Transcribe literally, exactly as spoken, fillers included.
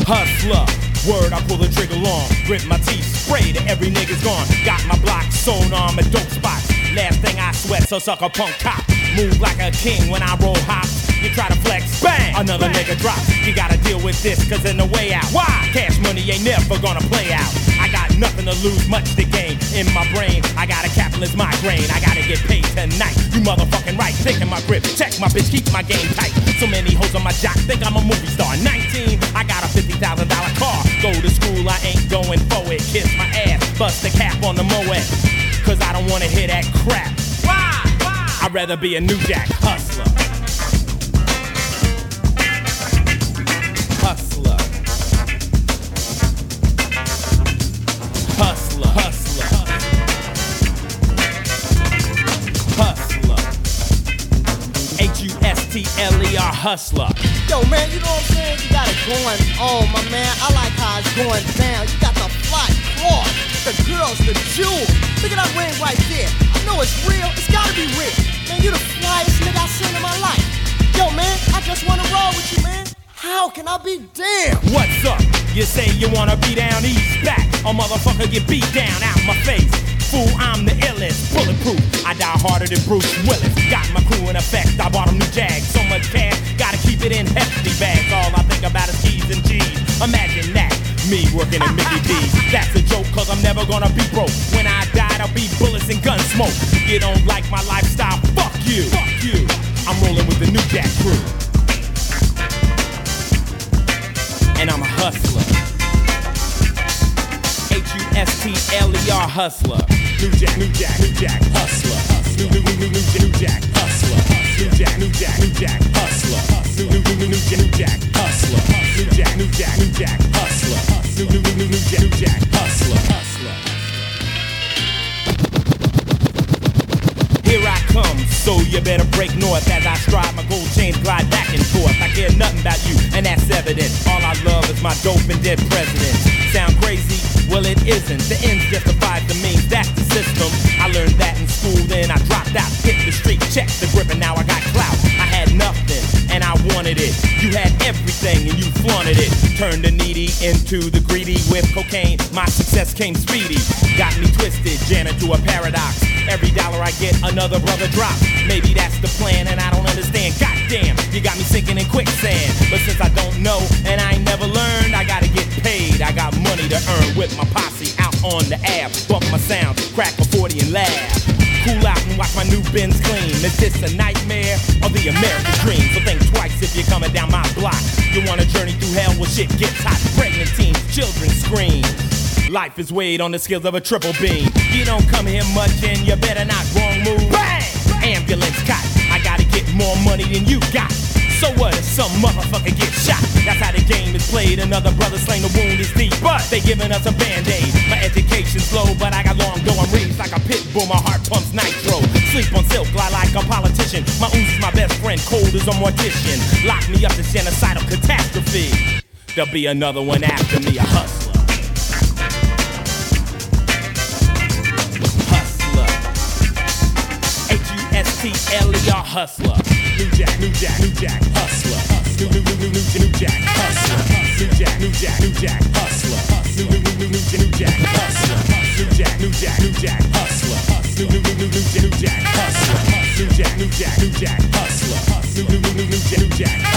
Hustler, word, I pull the trigger long. Grip my teeth, spray to every nigga's gone. Got my block sewn on my dope spots. Last thing I sweat, so suck a punk cop. Move like a king when I roll hops. You try to flex, bang, another bang. Nigga drops. You gotta deal with this, cause in the way out. Why? Cash money ain't never gonna play out. I got nothing to lose, much to gain. In my brain, I got a capitalist migraine. I gotta get paid tonight. You motherfucking right, thinking my grip. Check my bitch, keep my game tight. So many hoes on my jock, think I'm a movie star. nineteen, I got a fifty thousand dollar car. Go to school, I ain't going for it. Kiss my ass, bust the cap on the Moet. Cause I don't wanna hear that crap. Why? Why? I'd rather be a New Jack hustler. Hustler. Hustler. Hustler. Hustler. H U S T L E R hustler. Yo, man, you know what I'm saying? You got it going on, my man. I like how it's going down. You got the fly cloth, the girls, the jewels. Look at that ring right there. I know it's real. It's gotta be real. Man, you the flyest nigga I've seen in my life. Yo, man, I just wanna roll with you, man. How can I be damned? What's up? You say you wanna be down, east back. A motherfucker get beat down out my face. Fool, I'm the illest, bulletproof. I die harder than Bruce Willis. Got my crew in effect, I bought them new Jags. So much cash, gotta keep it in hefty bags. All I think about is T's and G's. Imagine that, me working in Mickey D's. That's a joke, cause I'm never gonna be broke. When I die, there'll be bullets and gun smoke. You don't like my lifestyle, fuck you. Fuck you. I'm rolling with the New Jack crew. And I'm a hustler. H U S T L E R hustler. New Jack, New Jack, New Jack, hustler. New, new, new, new, new, new Jack, hustler. New Jack, New Jack, New Jack, hustler. New, new, new, new, new, new Jack, hustler. New Jack, New Jack, New Jack, hustler. New, new, new, new, new Jack, New Jack, hustler. Hustler. Here I come, so you better break north as I stride my gold chains glide back and forth. I care nothing about you, and that's evident. All I love is my dope and dead president. Sound crazy? Well, it isn't. The ends justifies the means, that's the system. I learned that in school, then I dropped out. Hit the street, checked the grip, and now I got clout. I had nothing, and I wanted it. You had everything, and you flaunted it. Turned the needy into the greedy with cocaine. My success came speedy. Got me twisted, jammed into a paradox. Every dollar I get, another brother drop. Maybe that's the plan, and I don't understand. Goddamn, you got me sinking in quicksand. But since I don't know, and I ain't never learned, I gotta get paid. I got money to earn with my posse out on the ab. Bump my sound, crack a forty and laugh. Cool out and watch my new Benz clean. Is this a nightmare or the American dream? So think twice if you're coming down my block. You want a journey through hell where shit gets hot. Pregnant teens, children scream. Life is weighed on the scales of a triple beam. You don't come here much and you better not wrong move. Bang! Ambulance cot. I gotta get more money than you got. So what if some motherfucker gets shot? That's how the game is played. Another brother slain, the wound is deep, but they giving us a band-aid. My education's low, but I got long going reads like a pit bull. My heart pumps nitro. Sleep on silk, lie like a politician. My ooze is my best friend, cold as a mortician. Lock me up to genocidal catastrophe. There'll be another one after me, a hustler. T L E R hustler. New Jack, New Jack, New Jack, hustler. New, new, new, new, new, new Jack, hustler. New Jack, New Jack, New Jack, hustler. New, new, new, new, new, new Jack, hustler. New Jack, New Jack, New Jack, hustler. New, new, new, new, new, new Jack, hustler. New Jack, New Jack, New Jack, hustler. New, new, new, new, new, new Jack.